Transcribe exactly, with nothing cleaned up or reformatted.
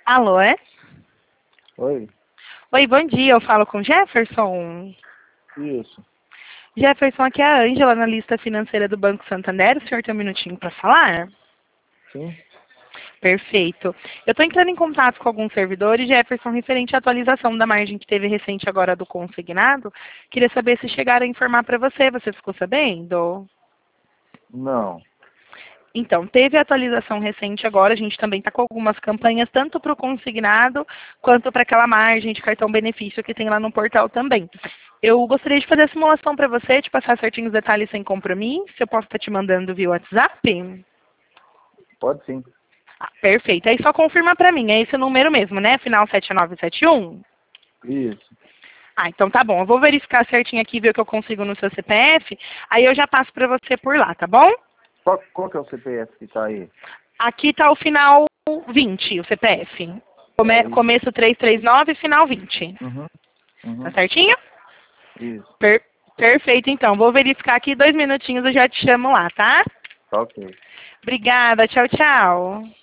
Alô, é? Oi, Oi, bom dia. Eu falo com Jefferson. isso. Jefferson, aqui é a Ângela, analista financeira do Banco Santander. O senhor tem um minutinho para falar? Sim? Perfeito. Eu estou entrando em contato com alguns servidores, Jefferson, referente à atualização da margem que teve recente agora do consignado. Queria saber se chegaram a informar para você. Você ficou sabendo? Não. Então, teve atualização recente agora, a gente também está com algumas campanhas, tanto para o consignado, quanto para aquela margem de cartão benefício que tem lá no portal também. Eu gostaria de fazer a simulação para você, de passar certinho os detalhes sem compromisso. Eu posso estar te mandando via WhatsApp? Pode sim. Ah, perfeito. Aí só confirma para mim, é esse o número mesmo, né? Final sete nove sete um? Isso. Ah, então tá bom. Eu vou verificar certinho aqui, ver o que eu consigo no seu C P F, aí eu já passo para você por lá, tá bom? Qual, qual que é o C P F que tá aí? Aqui está o final vinte, o C P F. Come, É isso. começo trezentos e trinta e nove, final vinte. Uhum. Uhum. Tá certinho? Isso. Per, perfeito, então. Vou verificar aqui dois minutinhos, eu já te chamo lá, tá? Tá ok. Obrigada. Tchau, tchau.